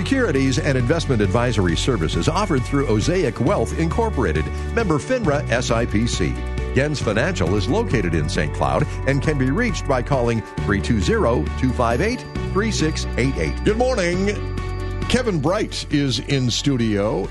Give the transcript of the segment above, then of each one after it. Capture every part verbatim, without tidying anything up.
Securities and investment advisory services offered through Osaic Wealth Incorporated, member FINRA S I P C. Gens Financial is located in Saint Cloud and can be reached by calling three two zero, two five eight, three six eight eight. Good morning. Kevin Bright is in studio.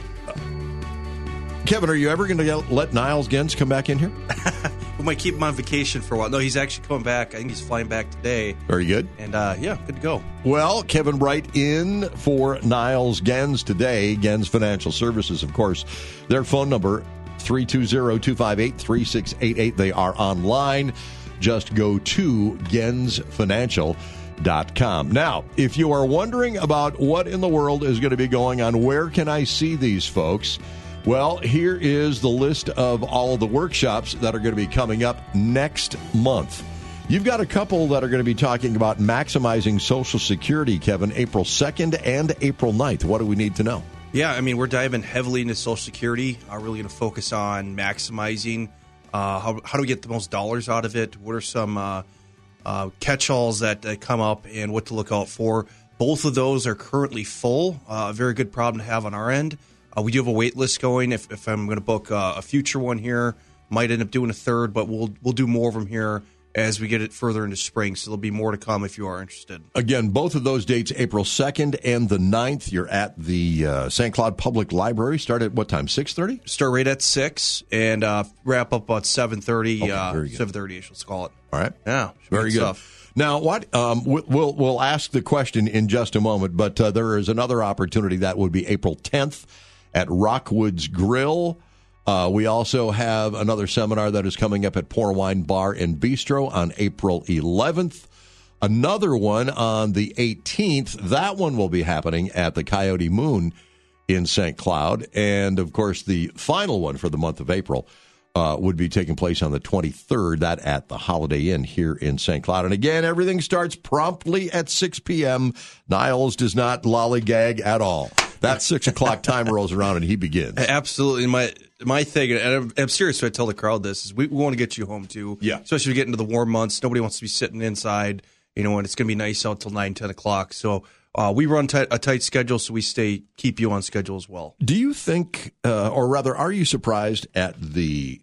Kevin, are you ever going to let Niles Gens come back in here? We might keep him on vacation for a while. No, he's actually coming back. I think he's flying back today. Very good. And, uh, yeah, good to go. Well, Kevin Bright in for Niles Gens today. Gens Financial Services, of course. Their phone number, three two zero, two five eight, three six eight eight. They are online. Just go to gens financial dot com. Now, if you are wondering about what in the world is going to be going on, where can I see these folks? Well, here is the list of all of the workshops that are going to be coming up next month. You've got a couple that are going to be talking about maximizing Social Security, Kevin, April second and April ninth. What do we need to know? Yeah, I mean, we're diving heavily into Social Security. We're really going to focus on maximizing uh, how, how do we get the most dollars out of it? What are some uh, uh, catch-alls that, that come up and what to look out for? Both of those are currently full. Uh, a very good problem to have on our end. Uh, we do have a wait list going. If, if I'm going to book uh, a future one here, might end up doing a third, but we'll we'll do more of them here as we get it further into spring. So there'll be more to come if you are interested. Again, both of those dates, April second and the ninth. You're at the uh, Saint Cloud Public Library. Start at what time, six thirty? Start right at six and uh, wrap up about seven thirty, okay, uh, seven thirty-ish, let's call it. All right. Yeah, very good. Stuff. Now, what um, we'll, we'll ask the question in just a moment, but uh, there is another opportunity that would be April tenth. At Rockwood's Grill. Uh, we also have another seminar that is coming up at Pour Wine Bar and Bistro on April eleventh. Another one on the eighteenth. That one will be happening at the Coyote Moon in Saint Cloud. And, of course, the final one for the month of April uh, would be taking place on the twenty-third. That at the Holiday Inn here in Saint Cloud. And, again, everything starts promptly at six p.m. Niles does not lollygag at all. That six o'clock time rolls around and he begins. Absolutely. My my thing, and I'm, I'm serious when I tell the crowd this, is we, we want to get you home too. Yeah. Especially when we get into the warm months. Nobody wants to be sitting inside, you know, and it's going to be nice out till nine, ten o'clock. So uh, we run tight, a tight schedule, so we stay keep you on schedule as well. Do you think, uh, or rather, are you surprised at the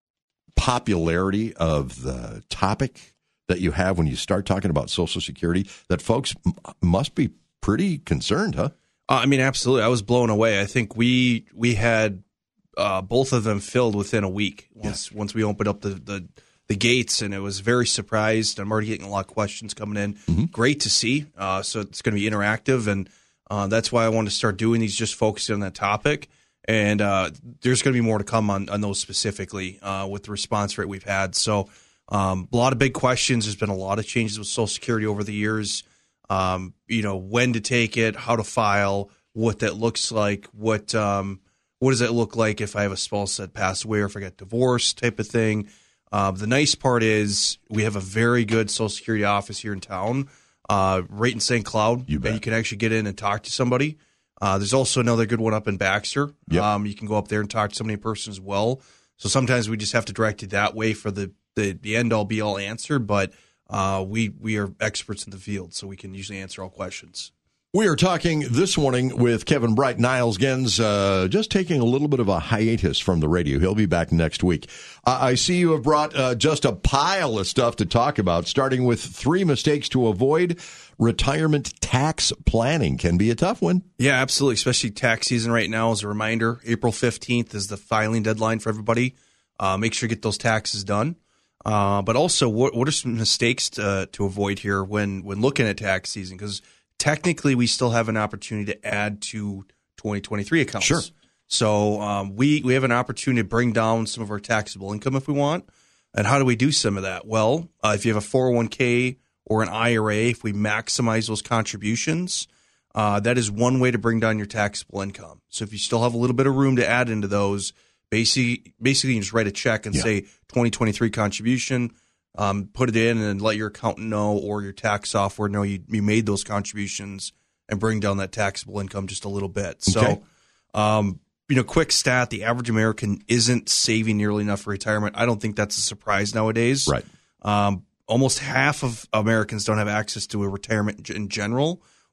popularity of the topic that you have when you start talking about Social Security, that folks m- must be pretty concerned, huh? Uh, I mean, absolutely. I was blown away. I think we we had uh, both of them filled within a week once yeah. once we opened up the, the, the gates, and it was very surprised. I'm already getting a lot of questions coming in. Mm-hmm. Great to see. Uh, so it's going to be interactive, and uh, that's why I wanted to start doing these, just focusing on that topic. And uh, there's going to be more to come on, on those specifically uh, with the response rate we've had. So um, a lot of big questions. There's been a lot of changes with Social Security over the years. Um, you know, when to take it, how to file, what that looks like, what um, what does it look like if I have a spouse that passed away or if I get divorced type of thing. Uh, the nice part is we have a very good Social Security office here in town, uh, right in Saint Cloud. You bet. And you can actually get in and talk to somebody. Uh, there's also another good one up in Baxter. Yep. Um, you can go up there and talk to somebody in person as well. So sometimes we just have to direct you that way for the, the, the end-all, be-all answer, but Uh, we we are experts in the field, so we can usually answer all questions. We are talking this morning with Kevin Bright. Niles Gens uh, just taking a little bit of a hiatus from the radio. He'll be back next week. Uh, I see you have brought uh, just a pile of stuff to talk about, starting with three mistakes to avoid. Retirement tax planning can be a tough one. Yeah, absolutely, especially tax season right now. As a reminder, April fifteenth is the filing deadline for everybody. Uh, make sure you get those taxes done. Uh, but also, what what are some mistakes to, to avoid here when, when looking at tax season? Because technically, we still have an opportunity to add to twenty twenty-three accounts. Sure. So um, we, we have an opportunity to bring down some of our taxable income if we want. And how do we do some of that? Well, uh, if you have a four oh one k or an I R A, if we maximize those contributions, uh, that is one way to bring down your taxable income. So if you still have a little bit of room to add into those, Basically, basically, you just write a check and yeah. say twenty twenty-three contribution, um, put it in, and let your accountant know or your tax software know you, you made those contributions and bring down that taxable income just a little bit. Okay. So, um, you know, quick stat, the average American isn't saving nearly enough for retirement. I don't think that's a surprise nowadays. Right. Um, almost half of Americans don't have access to a retirement in general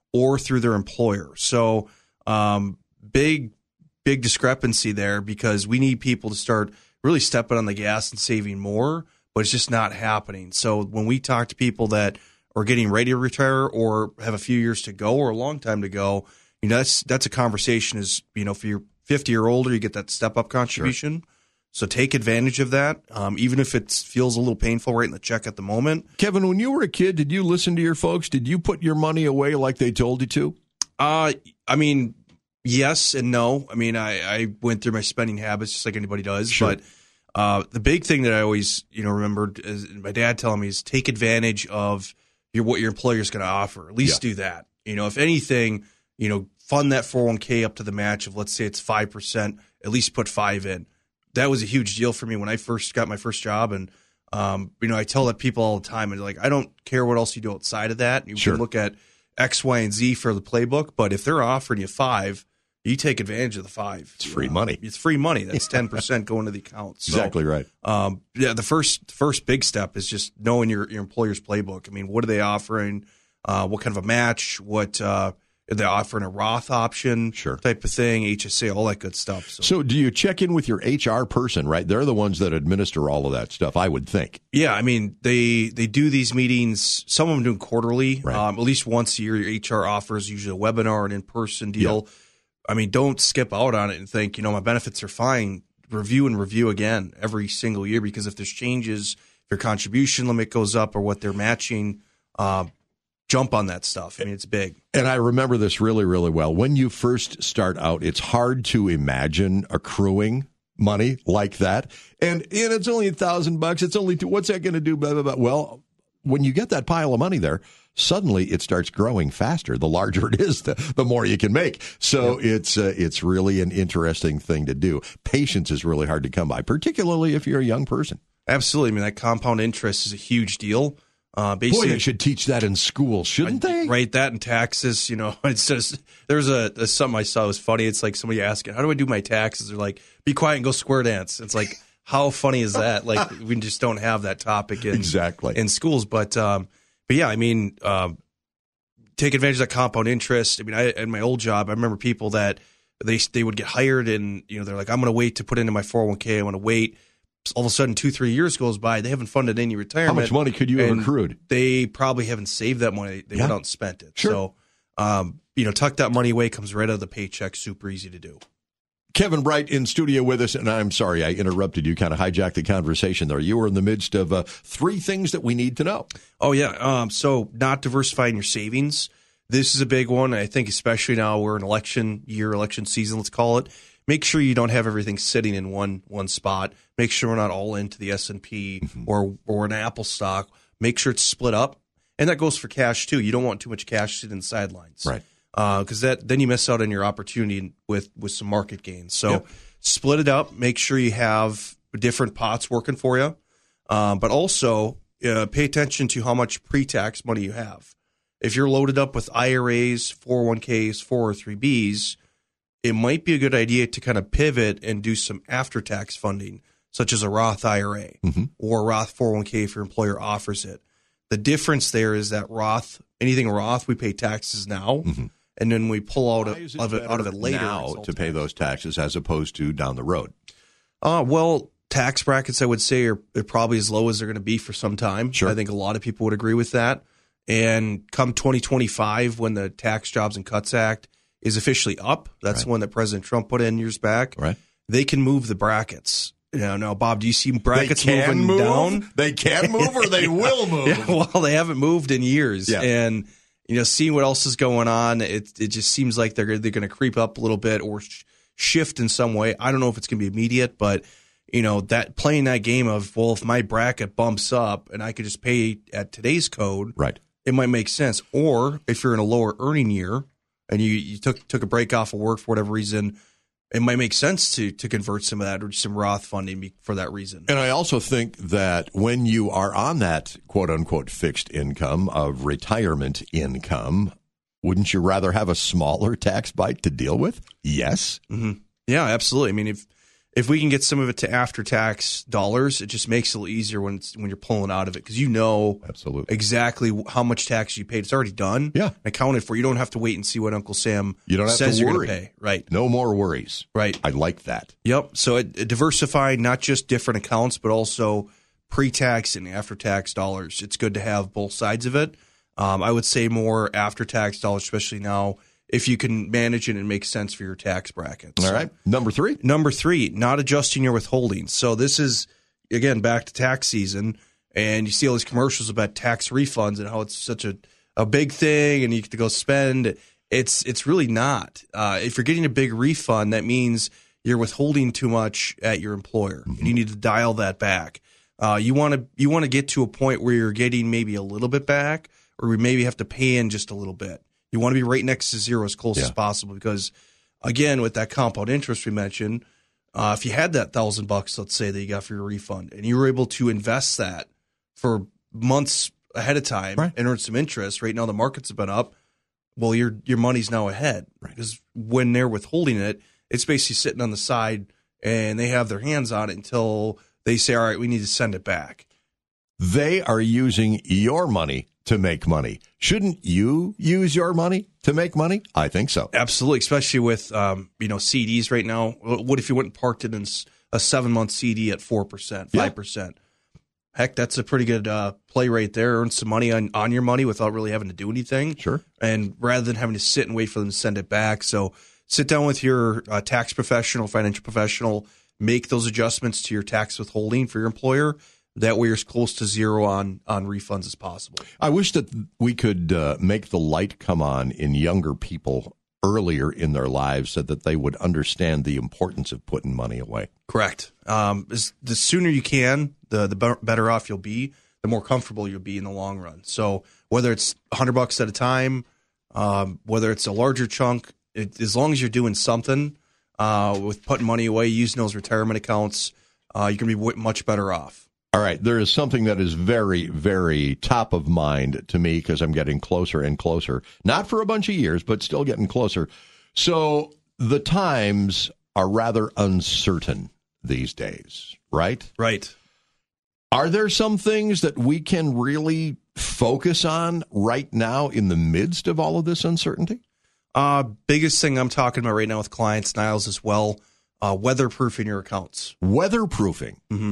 or through their employer. So um, big, big discrepancy there because we need people to start really stepping on the gas and saving more, but it's just not happening. So when we talk to people that are getting ready to retire or have a few years to go or a long time to go, you know, that's that's a conversation is, you know, if you're fifty or older, you get that step-up contribution. Sure. So take advantage of that, um, even if it feels a little painful writing the check at the moment. Kevin, when you were a kid, did you listen to your folks? Did you put your money away like they told you to? Uh, I mean, yes and no. I mean, I, I went through my spending habits just like anybody does. Sure. But uh, the big thing that I always, you know, remembered is my dad telling me is take advantage of your what your employer is going to offer. At least yeah. do that. You know, if anything, you know, fund that four oh one k up to the match of, let's say it's five percent, at least put five in. That was a huge deal for me when I first got my first job. And, um, you know, I tell that people all the time, and like, I don't care what else you do outside of that. You sure. can look at X, Y, and Z for the playbook, but if they're offering you five, you take advantage of the five. It's free uh, money. It's free money. That's ten percent going to the account. So, exactly right. Um, yeah, the first first big step is just knowing your, your employer's playbook. I mean, what are they offering? Uh, what kind of a match? What uh, are they offering a Roth option? Sure. Type of thing, H S A, all that good stuff. So. so do you check in with your H R person, right? They're the ones that administer all of that stuff, I would think. Yeah, I mean, they they do these meetings, some of them do them quarterly, right. um, at least once a year. Your H R offers usually a webinar, an in-person deal. Yeah. I mean, don't skip out on it and think, you know, my benefits are fine. Review and review again every single year, because if there's changes, if your contribution limit goes up or what they're matching, uh, jump on that stuff. I mean, it's big. And I remember this really, really well. When you first start out, it's hard to imagine accruing money like that. And, and it's only a thousand bucks. It's only two. What's that going to do? Blah, blah, blah. Well, when you get that pile of money there, suddenly it starts growing faster. The larger it is, the, the more you can make. So yeah. it's uh, it's really an interesting thing to do. Patience is really hard to come by, particularly if you're a young person. Absolutely. I mean, that compound interest is a huge deal. Uh, basically, Boy, they should teach that in school, shouldn't I, they? Right, that in taxes, you know, it's just, there's a, a something I saw was funny. It's like somebody asking, how do I do my taxes? They're like, be quiet and go square dance. It's like, how funny is that? Like, we just don't have that topic in, exactly. in schools. But, um, but yeah, I mean, um, take advantage of that compound interest. I mean, I, in my old job, I remember people that they, they would get hired and, you know, they're like, I'm going to wait to put into my four oh one k. I want to wait. All of a sudden, two, three years goes by. They haven't funded any retirement. How much money could you have accrued? They probably haven't saved that money. They yeah. went out and spent it. Sure. So, um, you know, tuck that money away, comes right out of the paycheck. Super easy to do. Kevin Bright in studio with us, and I'm sorry I interrupted you, kind of hijacked the conversation there. You were in the midst of uh, three things that we need to know. Oh, yeah. Um, so not diversifying your savings. This is a big one. I think especially now we're in election year, election season, let's call it. Make sure you don't have everything sitting in one one spot. Make sure we're not all into the S and P mm-hmm. or or an Apple stock. Make sure it's split up, and that goes for cash too. You don't want too much cash sitting in the sidelines, right? Because uh, that then you miss out on your opportunity with with some market gains. So yep. split it up. Make sure you have different pots working for you, um, but also uh, pay attention to how much pre-tax money you have. If you're loaded up with I R As, four oh one k's, four oh three b's. It might be a good idea to kind of pivot and do some after-tax funding, such as a Roth I R A mm-hmm. or a Roth four oh one k if your employer offers it. The difference there is that Roth, anything Roth, we pay taxes now, mm-hmm. and then we pull out of, it of it out of it later now to pay those taxes as opposed to down the road. Uh, well, tax brackets, I would say, are, are probably as low as they're going to be for some time. Sure. I think a lot of people would agree with that. And come twenty twenty-five, when the Tax Jobs and Cuts Act is officially up. That's right. one that President Trump put in years back. Right. They can move the brackets. You know, now, Bob, do you see brackets they can moving move, down? They can move or they will move. Yeah, well, they haven't moved in years. Yeah. And, you know, seeing what else is going on, it it just seems like they're, they're going to creep up a little bit or sh- shift in some way. I don't know if it's going to be immediate, but, you know, that playing that game of, well, if my bracket bumps up and I could just pay at today's code, right, it might make sense. Or if you're in a lower earning year, and you, you took took a break off of work for whatever reason, it might make sense to to convert some of that or some Roth funding for that reason. And I also think that when you are on that quote-unquote fixed income of retirement income, wouldn't you rather have a smaller tax bite to deal with? Yes. Mm-hmm. Yeah, absolutely. I mean, if if we can get some of it to after-tax dollars, it just makes it a little easier when it's, when you're pulling out of it because you know Absolutely. exactly how much tax you paid. It's already done, Yeah. accounted for. You don't have to wait and see what Uncle Sam You don't have says to you're worry. going to pay. Right. No more worries. Right. I like that. Yep. So it, it diversified not just different accounts, but also pre-tax and after-tax dollars. It's good to have both sides of it. Um, I would say more after-tax dollars, especially now, if you can manage it and make sense for your tax brackets. All right. Number three. Number three, not adjusting your withholdings. So this is, again, back to tax season, and you see all these commercials about tax refunds and how it's such a, a big thing and you get to go spend. It's it's really not. Uh, if you're getting a big refund, that means you're withholding too much at your employer, mm-hmm. and you need to dial that back. Uh, you want to you want to get to a point where you're getting maybe a little bit back, or we maybe have to pay in just a little bit. You want to be right next to zero as close yeah. as possible because, again, with that compound interest we mentioned, uh, if you had that thousand bucks, let's say that you got for your refund, and you were able to invest that for months ahead of time right. and earn some interest, right now the markets have been up. Well, your your money's now ahead right. because when they're withholding it, it's basically sitting on the side, and they have their hands on it until they say, "All right, we need to send it back." They are using your money to make money. Shouldn't you use your money to make money? I think so. Absolutely, especially with um, you know C Ds right now. What if you went and parked it in a seven-month C D at four percent, five percent? Heck, that's a pretty good uh, play right there. Earn some money on, on your money without really having to do anything. Sure. And rather than having to sit and wait for them to send it back. So sit down with your uh, tax professional, financial professional, make those adjustments to your tax withholding for your employer. That way you're as close to zero on, on refunds as possible. I wish that we could uh, make the light come on in younger people earlier in their lives so that they would understand the importance of putting money away. Correct. Um, as, the sooner you can, the the better off you'll be, the more comfortable you'll be in the long run. So whether it's a hundred bucks at a time, um, whether it's a larger chunk, it, as long as you're doing something uh, with putting money away, using those retirement accounts, uh, you're going to be w- much better off. All right, there is something that is very, very top of mind to me because I'm getting closer and closer. Not for a bunch of years, but still getting closer. So the times are rather uncertain these days, right? Right. Are there some things that we can really focus on right now in the midst of all of this uncertainty? Uh, biggest thing I'm talking about right now with clients, Niles, as well, uh, weatherproofing your accounts. Weatherproofing. Mm-hmm.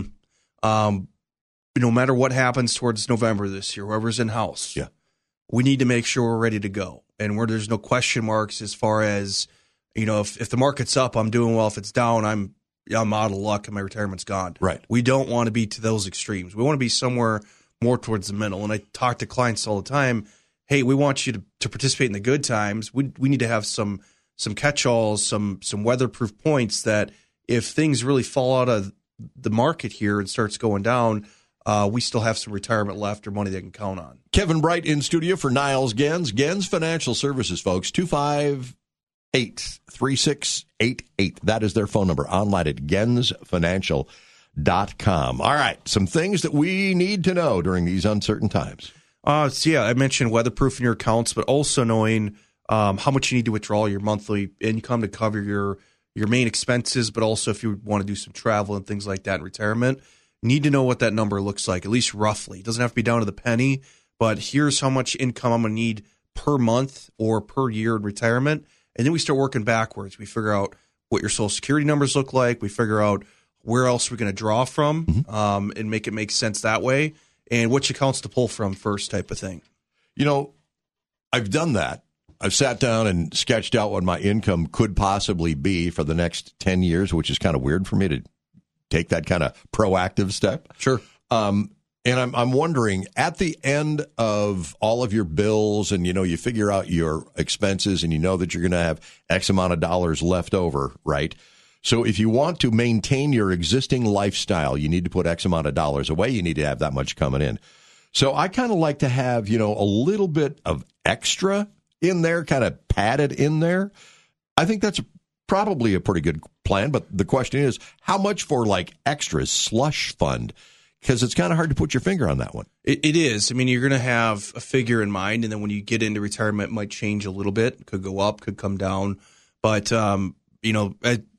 Um, no matter what happens towards November this year, whoever's in house, yeah, we need to make sure we're ready to go. And where there's no question marks as far as, you know, if, if the market's up, I'm doing well. If it's down, I'm I'm out of luck and my retirement's gone. Right. We don't want to be to those extremes. We want to be somewhere more towards the middle. And I talk to clients all the time. Hey, we want you to, to participate in the good times. We we need to have some some catch-alls, some some weatherproof points that if things really fall out of the market here and starts going down, uh, we still have some retirement left or money they can count on. Kevin Bright in studio for Niles Gens. Gens Financial Services, folks, two five eight, three six eight eight. That is their phone number. Online at gens financial dot com. All right, some things that we need to know during these uncertain times. Uh, so yeah, I mentioned weatherproofing your accounts, but also knowing um, how much you need to withdraw your monthly income to cover your your main expenses, but also if you want to do some travel and things like that in retirement, need to know what that number looks like, at least roughly. It doesn't have to be down to the penny, but here's how much income I'm going to need per month or per year in retirement. And then we start working backwards. We figure out what your Social Security numbers look like. We figure out where else we're going to draw from mm-hmm. um, and make it make sense that way, and which accounts to pull from first type of thing. You know, I've done that. I've sat down and sketched out what my income could possibly be for the next ten years, which is kind of weird for me to take that kind of proactive step. Sure. Um, and I'm I'm wondering, at the end of all of your bills and, you know, you figure out your expenses and you know that you're going to have X amount of dollars left over, right? So if you want to maintain your existing lifestyle, you need to put X amount of dollars away. You need to have that much coming in. So I kind of like to have, you know, a little bit of extra in there, kind of padded in there. I think that's probably a pretty good plan. But the question is, how much for like extras, slush fund? Because it's kind of hard to put your finger on that one. It, it is. I mean, you're going to have a figure in mind, and then when you get into retirement, it might change a little bit. Could go up, could come down. But, um, you know, I,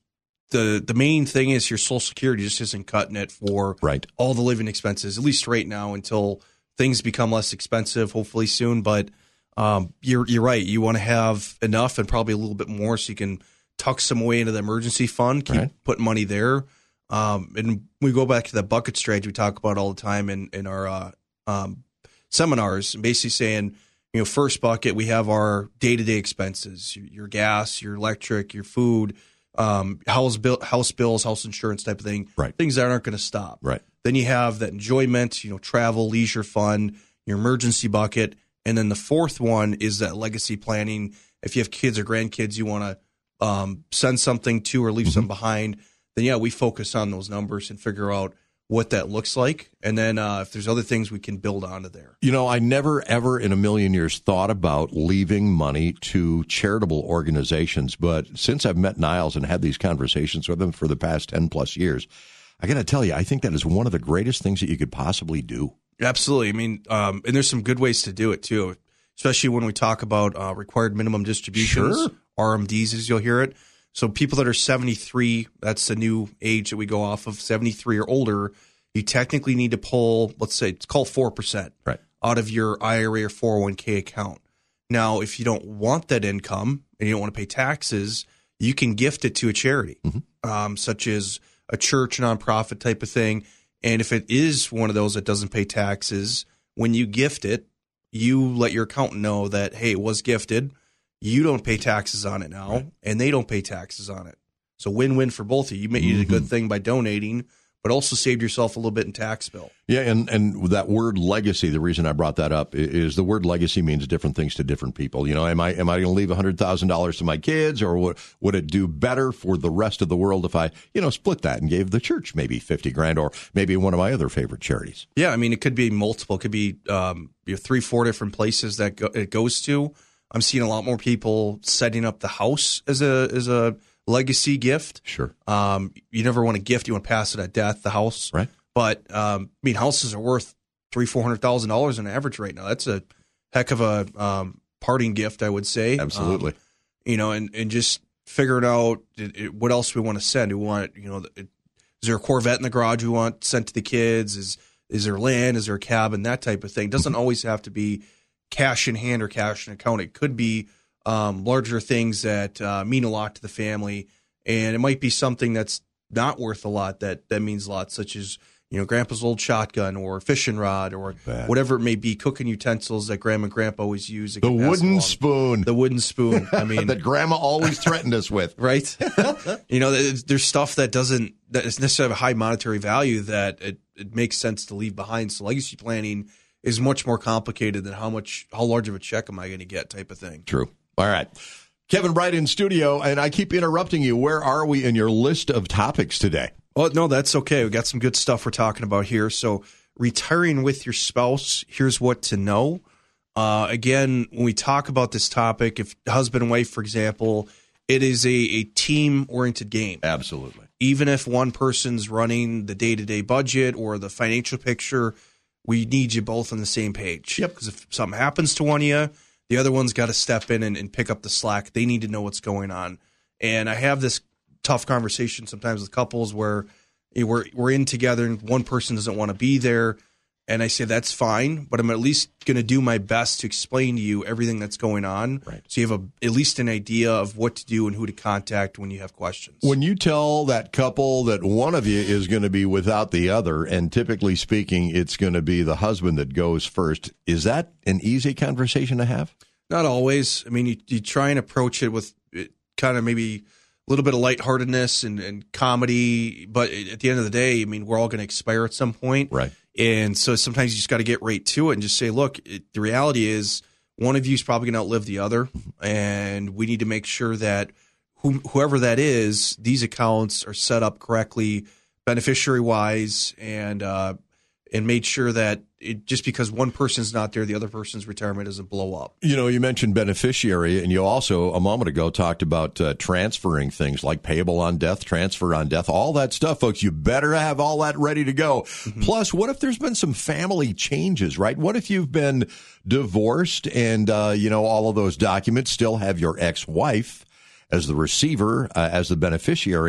the the main thing is your Social Security just isn't cutting it for right. all the living expenses, at least right now, until things become less expensive, hopefully soon. But um, you're you're right. You want to have enough and probably a little bit more so you can tuck some away into the emergency fund, keep right. putting money there. Um, and we go back to that bucket strategy we talk about all the time in, in our uh, um, seminars, basically saying, you know, first bucket, we have our day-to-day expenses, your, your gas, your electric, your food, um, house bill, house bills, house insurance type of thing, right. things that aren't going to stop. Right. Then you have that enjoyment, you know, travel, leisure fund, your emergency bucket. And then the fourth one is that legacy planning. If you have kids or grandkids you want to um, send something to or leave mm-hmm. some behind, then, yeah, we focus on those numbers and figure out what that looks like. And then uh, if there's other things we can build onto there. You know, I never, ever in a million years thought about leaving money to charitable organizations. But since I've met Niles and had these conversations with him for the past ten plus years, I got to tell you, I think that is one of the greatest things that you could possibly do. Absolutely. I mean, um, and there's some good ways to do it, too, especially when we talk about uh, required minimum distributions, sure. R M Ds, as you'll hear it. So people that are seventy-three, that's the new age that we go off of, seventy-three or older, you technically need to pull, let's say, it's called four percent right. out of your I R A or four oh one k account. Now, if you don't want that income and you don't want to pay taxes, you can gift it to a charity, mm-hmm. um, such as a church, nonprofit type of thing. And if it is one of those that doesn't pay taxes, when you gift it, you let your accountant know that, hey, it was gifted. You don't pay taxes on it now, right. and they don't pay taxes on it. So win-win for both of you. You made mm-hmm. a good thing by donating, but also saved yourself a little bit in tax bill. Yeah, and, and that word legacy, the reason I brought that up is the word legacy means different things to different people. You know, am I am I going to leave one hundred thousand dollars to my kids, or would, would it do better for the rest of the world if I, you know, split that and gave the church maybe fifty grand, or maybe one of my other favorite charities? Yeah, I mean, it could be multiple. It could be um, you know, three, four different places that go, it goes to. I'm seeing a lot more people setting up the house as a as a legacy gift. Sure. Um, you never want to gift; you want to pass it at death. The house, right? But um, I mean, houses are worth three, four hundred thousand dollars on average right now. That's a heck of a um, parting gift, I would say. Absolutely. Um, you know, and, and just figuring out it, it, what else we want to send. We want, you know, it, is there a Corvette in the garage we want sent to the kids? Is is there land? Is there a cabin? That type of thing. It doesn't always have to be cash in hand or cash in account. It could be um, larger things that uh, mean a lot to the family, and it might be something that's not worth a lot that that means a lot, such as, you know, Grandpa's old shotgun or fishing rod or whatever it may be, cooking utensils that Grandma and Grandpa always use. The wooden spoon. The wooden spoon. I mean, that Grandma always threatened us with. Right? You know, there's stuff that doesn't that is necessarily have a high monetary value that it, it makes sense to leave behind. So legacy planning is much more complicated than how much, how large of a check am I going to get type of thing. True. All right. Kevin Bright in studio, and I keep interrupting you. Where are we in your list of topics today? Well, no, that's okay. We got some good stuff we're talking about here. So retiring with your spouse, here's what to know. Uh, again, when we talk about this topic, if husband and wife, for example, it is a, a team-oriented game. Absolutely. Even if one person's running the day-to-day budget or the financial picture, we need you both on the same page. Yep. Because if something happens to one of you, the other one's got to step in and, and pick up the slack. They need to know what's going on. And I have this tough conversation sometimes with couples where you know, we're we're in together and one person doesn't want to be there. And I say, that's fine, but I'm at least going to do my best to explain to you everything that's going on. Right. So you have a, at least an idea of what to do and who to contact when you have questions. When you tell that couple that one of you is going to be without the other, and typically speaking, it's going to be the husband that goes first, is that an easy conversation to have? Not always. I mean, you, you try and approach it with kind of maybe a little bit of lightheartedness and, and comedy, but at the end of the day, I mean, we're all going to expire at some point. Right. And so sometimes you just got to get right to it and just say, look, it, the reality is one of you is probably going to outlive the other. And we need to make sure that whom, whoever that is, these accounts are set up correctly, beneficiary wise, and, uh, and made sure that it, just because one person's not there, the other person's retirement doesn't blow up. You know, you mentioned beneficiary, and you also, a moment ago, talked about uh, transferring things like payable on death, transfer on death, all that stuff, folks. You better have all that ready to go. Mm-hmm. Plus, what if there's been some family changes, right? What if you've been divorced and, uh, you know, all of those documents still have your ex-wife as the receiver, uh, as the beneficiary?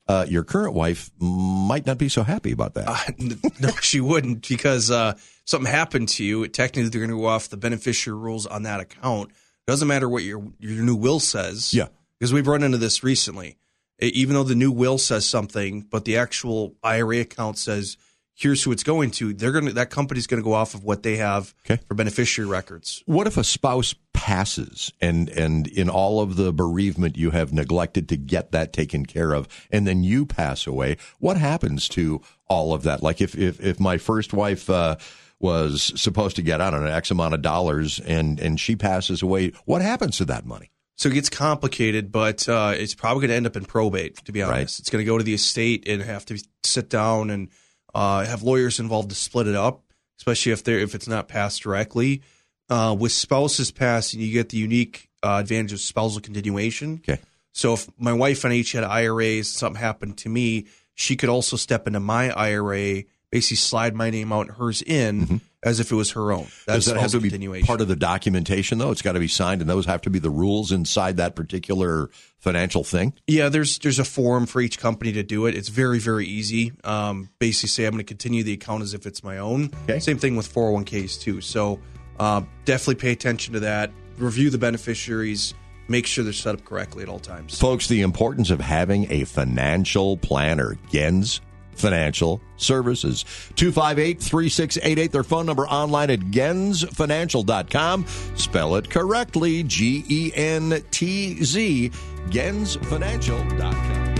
uh, your current wife might not be so happy about that. Uh, no, she wouldn't, because uh, something happened to you. Technically, they're going to go off the beneficiary rules on that account. It doesn't matter what your your new will says. Yeah. Because we've run into this recently. Even though the new will says something, but the actual I R A account says, here's who it's going to, they're going to, that company's going to go off of what they have okay. for beneficiary records. What if a spouse passes and, and in all of the bereavement you have neglected to get that taken care of, and then you pass away? What happens to all of that? Like if, if, if my first wife uh, was supposed to get, I don't know, X amount of dollars and, and she passes away, what happens to that money? So it gets complicated, but uh, it's probably going to end up in probate, to be honest. Right. It's going to go to the estate and have to sit down and uh, have lawyers involved to split it up, especially if they're if it's not passed directly. Uh, with spouses passing, you get the unique uh, advantage of spousal continuation. Okay. So if my wife and I each had I R As, something happened to me, she could also step into my I R A, basically slide my name out and hers in, mm-hmm. as if it was her own. That's Does that have to be part of the documentation, though? It's got to be signed, and those have to be the rules inside that particular financial thing? Yeah, there's there's a form for each company to do it. It's very, very easy. Um, basically say I'm going to continue the account as if it's my own. Okay. Same thing with four oh one k's, too. So uh, definitely pay attention to that. Review the beneficiaries. Make sure they're set up correctly at all times. Folks, the importance of having a financial planner. Gens Financial Services. two five eight, three six eight eight. Their phone number online at gens financial dot com. Spell it correctly. G E N T Z. gens financial dot com.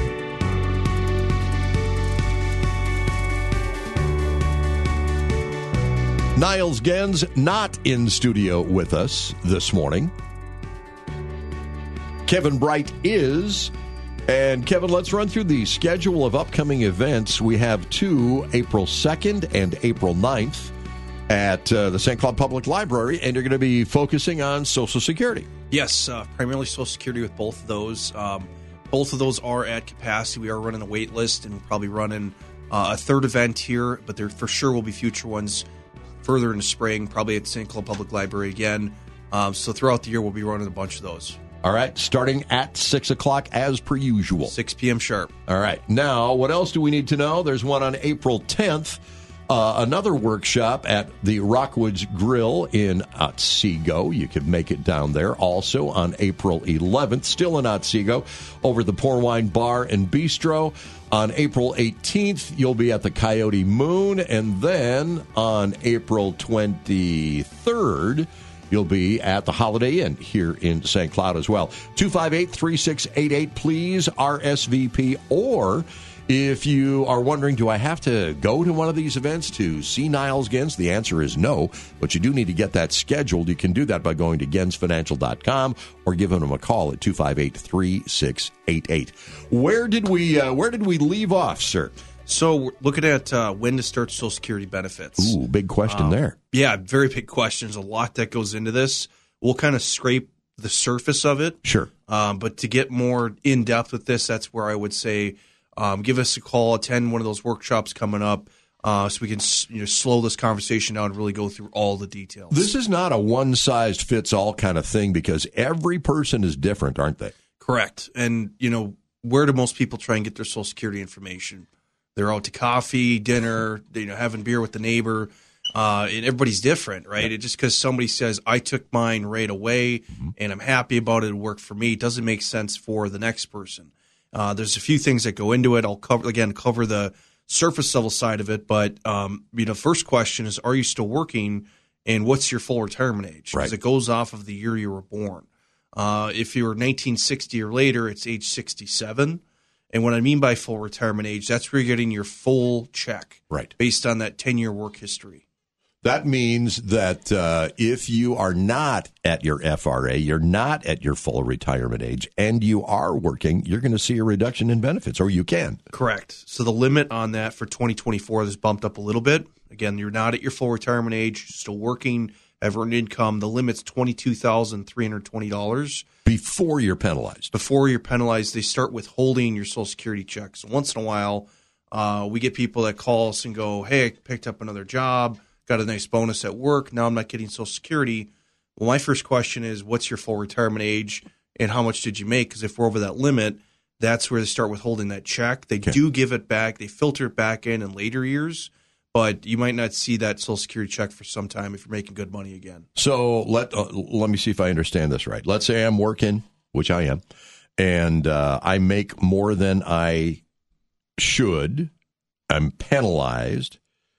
Niles Gens not in studio with us this morning. Kevin Bright is. And, Kevin, let's run through the schedule of upcoming events. We have two, April second and April ninth at uh, the Saint Cloud Public Library, and you're going to be focusing on Social Security. Yes, uh, primarily Social Security with both of those. Um, both of those are at capacity. We are running a wait list, and we'll probably running uh, a third event here, but there for sure will be future ones further in the spring, probably at Saint Cloud Public Library again. Um, so throughout the year, we'll be running a bunch of those. All right, starting at six o'clock as per usual. six p.m. sharp. All right. Now, what else do we need to know? There's one on April tenth, uh, another workshop at the Rockwoods Grill in Otsego. You could make it down there. Also on April eleventh, still in Otsego, over the Pour Wine Bar and Bistro. On April eighteenth, you'll be at the Coyote Moon. And then on April twenty-third, you'll be at the Holiday Inn here in Saint Cloud as well. two five eight, three six eight eight, please, R S V P. Or if you are wondering, do I have to go to one of these events to see Niles Gens? The answer is no, but you do need to get that scheduled. You can do that by going to gens financial dot com or giving them a call at two five eight, three six eight eight. Where did we, uh, where did we leave off, sir? So we're looking at uh, when to start Social Security benefits. Ooh, big question um, there. Yeah, very big question. There's a lot that goes into this. We'll kind of scrape the surface of it. Sure. Um, but to get more in-depth with this, that's where I would say um, give us a call, attend one of those workshops coming up uh, so we can you know, slow this conversation down and really go through all the details. This is not a one-size-fits-all kind of thing because every person is different, aren't they? Correct. And, you know, where do most people try and get their Social Security information? They're out to coffee, dinner, you know, having beer with the neighbor, uh, and everybody's different, right? It just because somebody says, I took mine right away mm-hmm. and I'm happy about it, it worked for me, it doesn't make sense for the next person. Uh, there's a few things that go into it. I'll cover, again, cover the surface level side of it, but, um, you know, first question is, are you still working and what's your full retirement age? Because right. it goes off of the year you were born. Uh, if you were nineteen sixty or later, it's age sixty-seven. And what I mean by full retirement age, that's where you're getting your full check, right, based on that ten-year work history. That means that uh, if you are not at your F R A, you're not at your full retirement age, and you are working, you're going to see a reduction in benefits, or you can. Correct. So the limit on that for twenty twenty-four is bumped up a little bit. Again, you're not at your full retirement age, still working, have earned income. The limit's twenty-two thousand three hundred twenty dollars. Before you're penalized. Before you're penalized, they start withholding your Social Security check. So once in a while, uh, we get people that call us and go, hey, I picked up another job, got a nice bonus at work, now I'm not getting Social Security. Well, my first question is, what's your full retirement age and how much did you make? Because if we're over that limit, that's where they start withholding that check. They Okay. do give it back. They filter it back in in later years, but you might not see that Social Security check for some time if you're making good money again. So let uh, let me see if I understand this right. Let's say I'm working, which I am, and uh, I make more than I should. I'm penalized.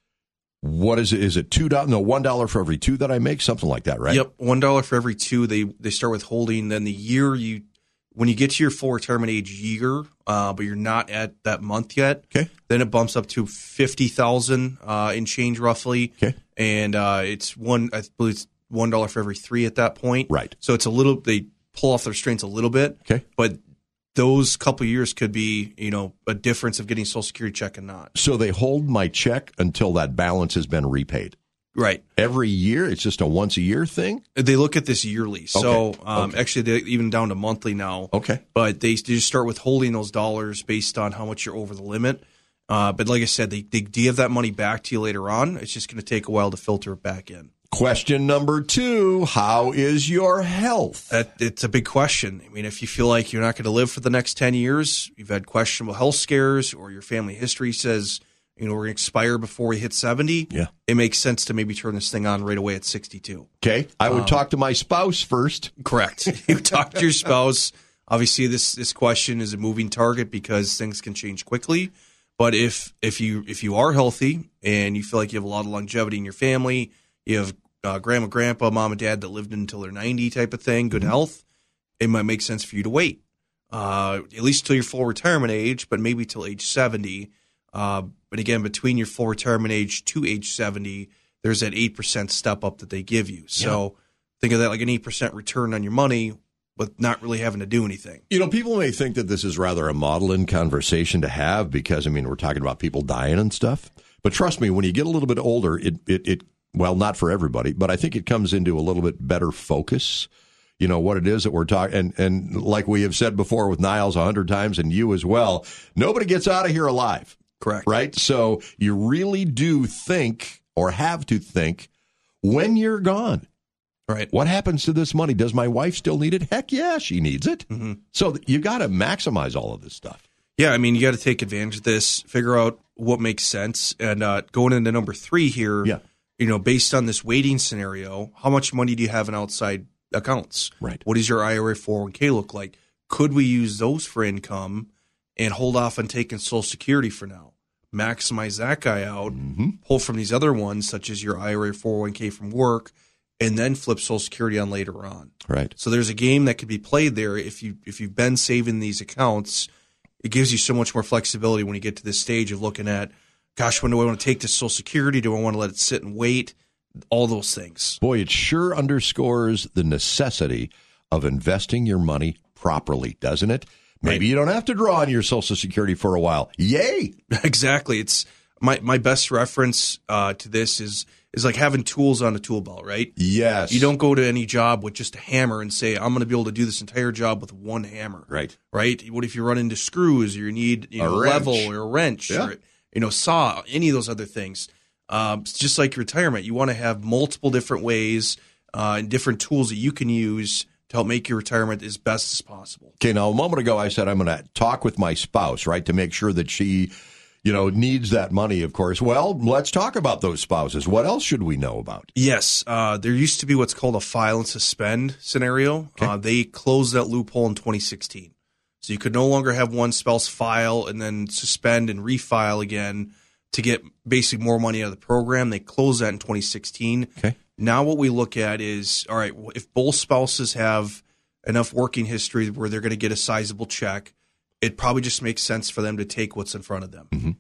What is it? Is it two dollars? No, one dollar for every two that I make, something like that, right? Yep, one dollar for every two. They they start withholding. Then the year you, when you get to your full retirement age year, uh, but you're not at that month yet. Okay. Then it bumps up to fifty thousand uh, in change roughly. Okay. And uh, it's one. I believe it's one dollar for every three at that point. Right. So it's a little. They pull off the restraints a little bit. Okay. But those couple of years could be, you know, a difference of getting a Social Security check and not. So they hold my check until that balance has been repaid. Right. Every year? It's just a once a year thing? They look at this yearly. So Okay. um, Okay. actually, they're even down to monthly now. Okay. But they, they just start withholding those dollars based on how much you're over the limit. Uh, but like I said, they, they give that money back to you later on. It's just going to take a while to filter it back in. Question number two, how is your health? That, it's a big question. I mean, if you feel like you're not going to live for the next ten years, you've had questionable health scares, or your family history says, you know, we're going to expire before we hit seventy, Yeah. it makes sense to maybe turn this thing on right away at sixty-two. Okay. I would Um, talk to my spouse first. Correct. You talk to your spouse. Obviously, this this question is a moving target because things can change quickly. But if if you if you are healthy and you feel like you have a lot of longevity in your family, you have uh, grandma, grandpa, mom, and dad that lived until they're ninety type of thing, good health, it might make sense for you to wait. Uh, at least till your full retirement age, but maybe till age seventy. Uh, but again, between your full retirement age to age seventy, there's that eight percent step up that they give you. So think of that like an eight percent return on your money with not really having to do anything. You know, people may think that this is rather a maudlin conversation to have because, I mean, we're talking about people dying and stuff. But trust me, when you get a little bit older, it, it, it well, not for everybody, but I think it comes into a little bit better focus. You know, what it is that we're talking. And, and like we have said before with Niles a hundred times and you as well, nobody gets out of here alive. Correct. Right? So you really do think or have to think when you're gone. Right. What happens to this money? Does my wife still need it? Heck yeah, she needs it. Mm-hmm. So you got to maximize all of this stuff. Yeah, I mean, you got to take advantage of this, figure out what makes sense. And uh, going into number three here, Yeah. you know, based on this waiting scenario, how much money do you have in outside accounts? Right. What does your I R A four oh one k look like? Could we use those for income and hold off on taking Social Security for now? Maximize that guy out, Mm-hmm. pull from these other ones, such as your I R A four oh one k from work, and then flip Social Security on later on. Right. So there's a game that could be played there. If you if you've been saving these accounts, it gives you so much more flexibility when you get to this stage of looking at, gosh, when do I want to take this Social Security? Do I want to let it sit and wait? All those things. Boy, it sure underscores the necessity of investing your money properly, doesn't it? Maybe Right. you don't have to draw on your Social Security for a while. Yay! Exactly. It's my my best reference uh, to this is is like having tools on a tool belt, right? Yes. You don't go to any job with just a hammer and say, I'm going to be able to do this entire job with one hammer. Right. Right? What if you run into screws or you need you A know, wrench. level or a wrench Yeah. or you know saw, any of those other things. Um, it's just like retirement. You want to have multiple different ways uh, and different tools that you can use to help make your retirement as best as possible. Okay, now a moment ago I said I'm going to talk with my spouse, right, to make sure that she, you know, needs that money, of course. Well, let's talk about those spouses. What else should we know about? Yes, uh, there used to be what's called a file and suspend scenario. Okay. Uh, they closed that loophole in twenty sixteen. So you could no longer have one spouse file and then suspend and refile again to get basically more money out of the program. They closed that in twenty sixteen. Okay. Now what we look at is, all right, if both spouses have enough working history where they're going to get a sizable check, it probably just makes sense for them to take what's in front of them. Mm-hmm.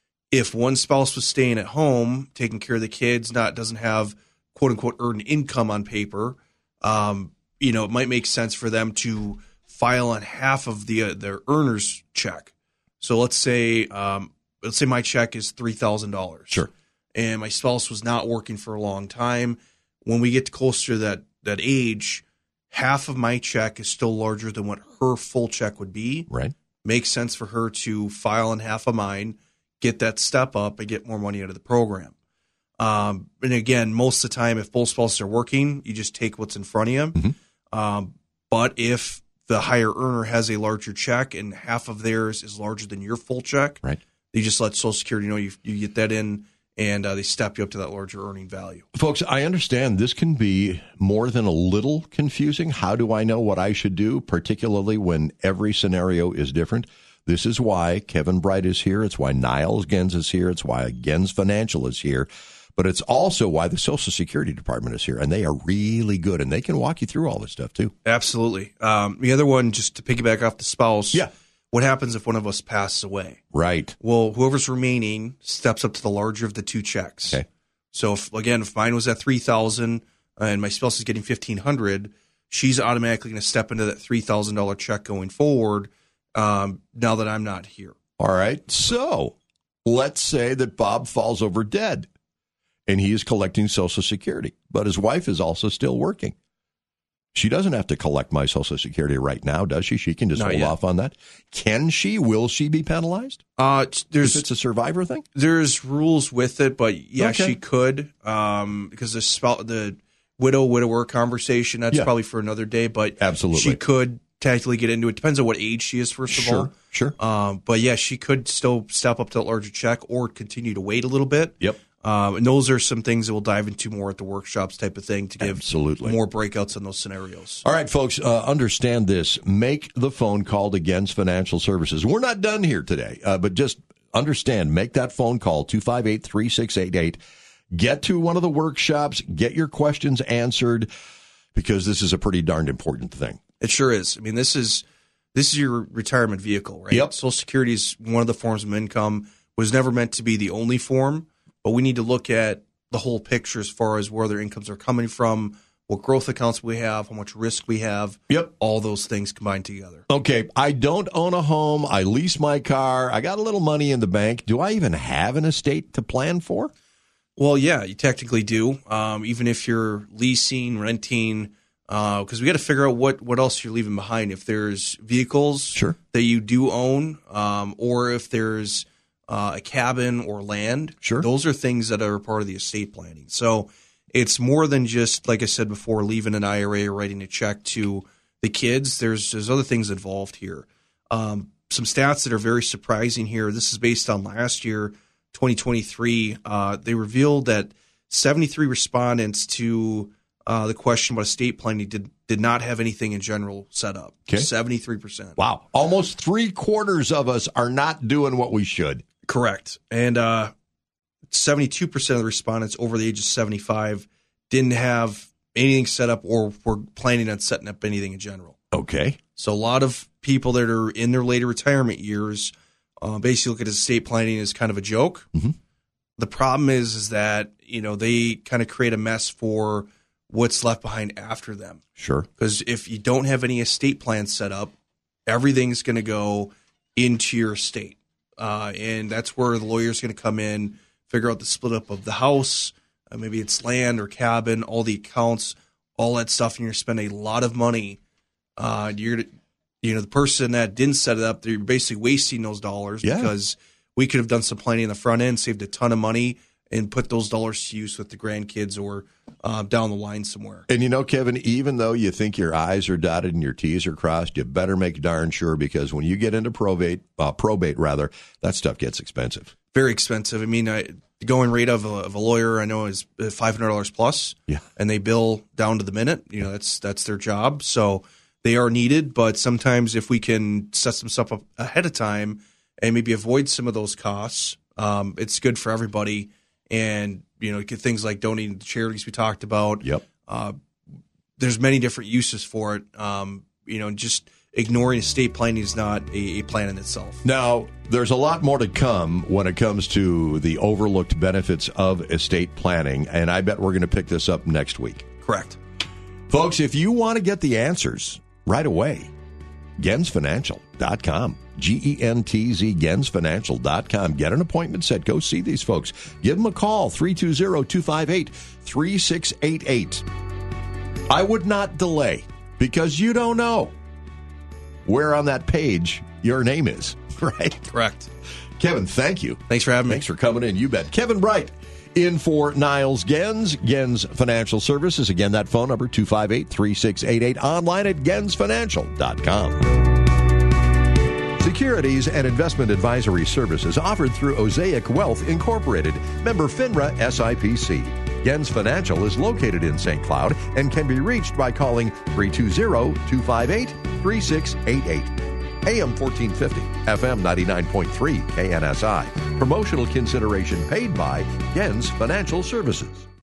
If one spouse was staying at home, taking care of the kids, not doesn't have quote unquote earned income on paper, um, you know, it might make sense for them to file on half of the uh, their earner's check. So let's say um, let's say my check is three thousand dollars. Sure. And my spouse was not working for a long time. When we get closer to that that age, half of my check is still larger than what her full check would be. Right. Makes sense for her to file on half of mine, get that step up, and get more money out of the program. Um, and again, most of the time, if both spouses are working, you just take what's in front of you. Mm-hmm. Um, but if the higher earner has a larger check and half of theirs is larger than your full check, right? You just let Social Security know you, you get that in, and uh, they step you up to that larger earning value. Folks, I understand this can be more than a little confusing. How do I know what I should do, particularly when every scenario is different? This is why Kevin Bright is here. It's why Niles Gens is here. It's why Gens Financial is here. But it's also why the Social Security Department is here, and they are really good, and they can walk you through all this stuff, too. Absolutely. Um, the other one, just to piggyback off the spouse, yeah. What happens if one of us passes away? Right. Well, whoever's remaining steps up to the larger of the two checks. Okay. So, if, again, if mine was at three thousand dollars and my spouse is getting fifteen hundred dollars, she's automatically going to step into that three thousand dollars check going forward um, now that I'm not here. All right. So, let's say that Bob falls over dead. And he is collecting Social Security, but his wife is also still working. She doesn't have to collect my Social Security right now, does she? She can just Not hold yet. off on that. Can she? Will she be penalized? Uh, there's if it's a survivor thing? There's rules with it, but yeah, Okay. she could um, because the spout, the widow widower conversation that's Yeah. probably for another day. But Absolutely. she could technically get into it. Depends on what age she is, first of Sure, all. sure. Um, but yeah, she could still step up to that larger check or continue to wait a little bit. Yep. Um, and those are some things that we'll dive into more at the workshops type of thing to give Absolutely. more breakouts on those scenarios. All right, folks, uh, understand this. Make the phone call to Gens Financial Services. We're not done here today, uh, but just understand, make that phone call, two five eight, three six eight eight. Get to one of the workshops, get your questions answered, because this is a pretty darned important thing. It sure is. I mean, this is this is your retirement vehicle, right? Yep. Social Security is one of the forms of income, was never meant to be the only form, but we need to look at the whole picture as far as where their incomes are coming from, what growth accounts we have, how much risk we have. Yep. All those things combined together. Okay, I don't own a home. I lease my car. I got a little money in the bank. Do I even have an estate to plan for? Well, yeah, you technically do. Um, even if you're leasing, renting, because we got to figure out what, what else you're leaving behind. If there's vehicles Sure. that you do own, um, or if there's uh, a cabin or land, Sure. those are things that are part of the estate planning. So it's more than just, like I said before, leaving an I R A or writing a check to the kids. There's there's other things involved here. Um, some stats that are very surprising here. This is based on last year, twenty twenty-three. Uh, they revealed that seventy-three respondents to uh, the question about estate planning did did not have anything in general set up. Okay. seventy-three percent. Wow. Almost three quarters of us are not doing what we should. Correct. And uh, seventy-two percent of the respondents over the age of seventy-five didn't have anything set up or were planning on setting up anything in general. Okay. So a lot of people that are in their later retirement years uh, basically look at estate planning as kind of a joke. Mm-hmm. The problem is, is that, you know, they kind of create a mess for what's left behind after them. Sure. Because if you don't have any estate plans set up, everything's going to go into your estate. Uh, and that's where the lawyer's going to come in, figure out the split up of the house, uh, maybe it's land or cabin, all the accounts, all that stuff, and you're spending a lot of money. Uh, you're, you know, the person that didn't set it up, they're basically wasting those dollars Yeah. because we could have done some planning in the front end, saved a ton of money, and put those dollars to use with the grandkids or uh, down the line somewhere. And you know, Kevin, even though you think your I's are dotted and your T's are crossed, you better make darn sure, because when you get into probate, uh, probate rather, that stuff gets expensive. Very expensive. I mean, I, the going rate of a, of a lawyer I know is five hundred dollars plus. Yeah. And they bill down to the minute. You know, that's that's their job. So they are needed. But sometimes if we can set some stuff up ahead of time and maybe avoid some of those costs, um, it's good for everybody. And, you know, get things like donating to charities we talked about. Yep. Uh, there's many different uses for it. Um, you know, just ignoring estate planning is not a, a plan in itself. Now, there's a lot more to come when it comes to the overlooked benefits of estate planning, and I bet we're going to pick this up next week. Correct. Folks, if you want to get the answers right away, gens financial dot com. G E N T Z, gens financial dot com. Get an appointment set. Go see these folks. Give them a call, three two zero, two five eight, three six eight eight. I would not delay, because you don't know where on that page your name is, right? Correct. Kevin, thank you. Thanks for having me. Thanks for coming in. You bet. Kevin Bright In for Niles Gens, Gens Financial Services. Again, that phone number, two five eight, three six eight eight. Online at gens financial dot com. Securities and investment advisory services offered through Osaic Wealth Incorporated. Member FINRA S I P C. Gens Financial is located in Saint Cloud and can be reached by calling three two zero, two five eight, three six eight eight. A M fourteen fifty, F M ninety-nine point three, K N S I. Promotional consideration paid by Gens Financial Services.